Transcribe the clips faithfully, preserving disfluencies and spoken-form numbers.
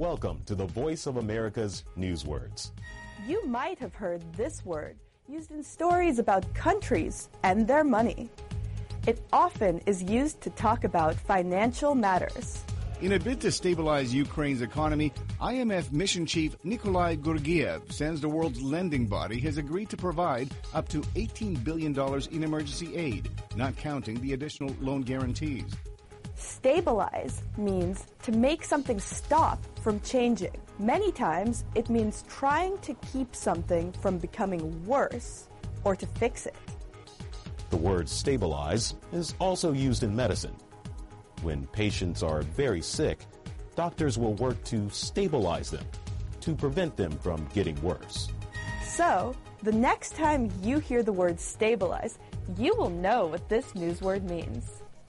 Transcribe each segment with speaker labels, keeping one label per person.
Speaker 1: Welcome to the Voice of America's Newswords.
Speaker 2: You might have heard this word used in stories about countries and their money. It often is used to talk about financial matters.
Speaker 3: In a bid to stabilize Ukraine's economy, I M F Mission Chief Nikolai Georgiev says the world's lending body has agreed to provide up to eighteen billion dollars in emergency aid, not counting the additional loan guarantees.
Speaker 2: Stabilize means to make something stop from changing. Many times, it means trying to keep something from becoming worse or to fix it.
Speaker 1: The word stabilize is also used in medicine. When patients are very sick, doctors will work to stabilize them, to prevent them from getting worse.
Speaker 2: So, the next time you hear the word stabilize, you will know what this newsword means.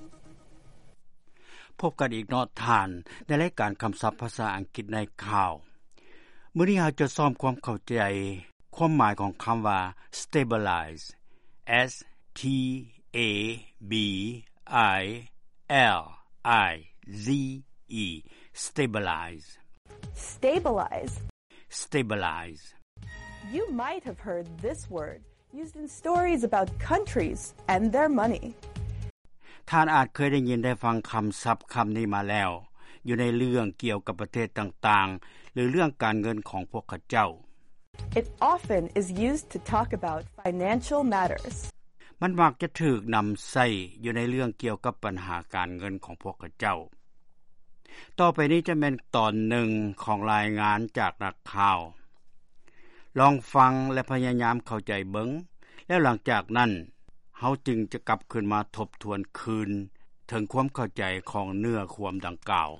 Speaker 4: พบกันอีกเนาะท่านในรายการคำศัพท์ภาษาอังกฤษในข่าวมื้อนี้เราจะซ้อมความเข้าใจความหมายของคำว่า stabilize S T A B I L I Z E stabilize
Speaker 2: Stabilize
Speaker 4: stabilize
Speaker 2: You might have heard this word used in stories about countries and their money.
Speaker 4: ท่านอาจเคยได้ยินได้ฟังคำศัพท์คำนี้มาแล้วอยู่ในเรื่องเกี่ยวกับประเทศต่างๆหรือเรื่องการเงินของพวกเขาเจ้า
Speaker 2: It often is used to talk about financial matters.
Speaker 4: มันมักจะถูกนําใช้อยู่ในเรื่องเกี่ยวกับปัญหาการเงินของพวกเขาเจ้าต่อไปนี้จะเป็นตอนหนึ่งของรายงานจากนักข่าวลองฟังและพยายามเข้าใจเบิงแล้วหลังจากนั้นเฮาจึงจะกลับขึ้นมาทบทวนคืนถึงความเข้าใจของเนื้อความดังกล่าว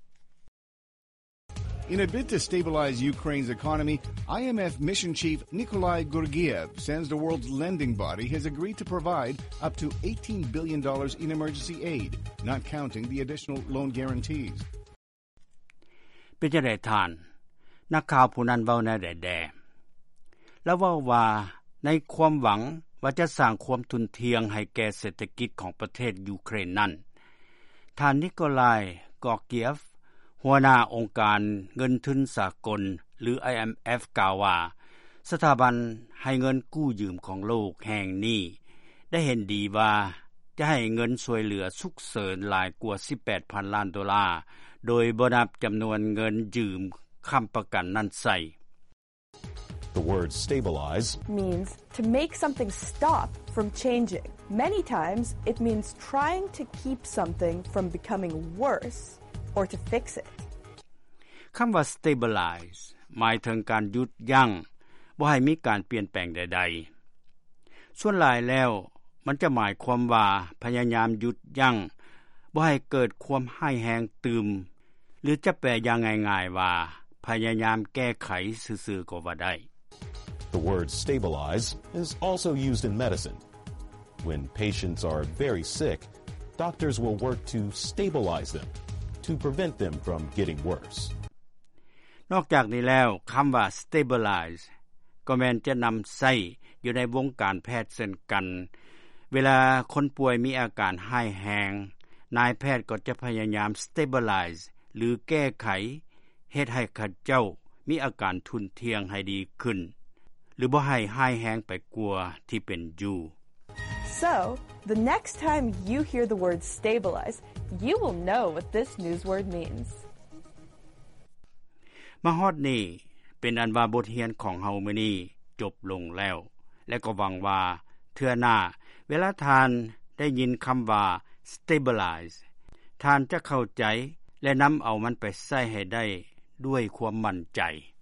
Speaker 3: In a bid to stabilize Ukraine's economy, I M F Mission Chief Nikolai Georgiev says the world's lending body has agreed to provide up to eighteen billion dollars in emergency aid, not counting the additional loan guarantees.
Speaker 4: เป็นจังได๋ท่านนักข่าวผู้นั้นเว้าแน่แด่ๆแล้วเว้าว่าในความหวังว่าจะสร้างความทุนเทียงให้แก่เศรษฐกิจของประเทศยูเครนนั้นท่านนิโคลายกอร์เกียฟหัวหน้าองค์การเงินทุนสากลหรือ I M F กล่าวว่าสถาบันให้เงินกู้ยืมของโลกแห่งนี้ได้เห็นดีว่าจะให้เงินช่วยเหลือฉุกเฉินหลายกว่า สิบแปดพัน ล้านดอลลาร์โดยบ่นับจำนวนเงินยืมค้ำประกันนั้นใส่
Speaker 1: The word stabilize
Speaker 2: means to make something stop from changing. Many times, it means trying to keep something from becoming worse or to fix it.
Speaker 4: คำว่า stabilize หมายถึงการหยุดยั้งบ่ให้มีการเปลี่ยนแปลงใดๆส่วนหลายแล้วมันจะหมายความว่าพยายามหยุดยั้งบ่ให้เกิดความร้ายแรงตืมหรือจะแปลอย่างง่ายๆว่าพยายามแก้ไขซื่อๆก็ว่าได้
Speaker 1: The word stabilize is also used in medicine. When patients are very sick, doctors will work to stabilize them, to prevent them from getting worse.
Speaker 4: นอกจากนี้แล้วคำว่า stabilize ก็แม้นจะนำใช้อยู่ในวงการแพทย์เช่นกันเวลาคนป่วยมีอาการร้ายแรงนายแพทย์ก็จะพยายาม stabilize หรือแก้ไขเฮ็ดให้เขาเจ้ามีอาการทุนเทียงให้ดีขึ้นหรือบ่ให้ร้ายแรงไปกว่าที่เป็นอยู่
Speaker 2: So, the next time you hear the word stabilize, you will know what this newsword means.
Speaker 4: มาฮอดนี้เป็นอันว่าบทเรียนของเฮามื้อนี้จบลงแล้วและก็หวังว่าเทื่อหน้าเวลาทานได้ยินคำว่า stabilize ท่านจะเข้าใจและนำเอามันไปใช้ให้ได้ด้วยความมั่นใจ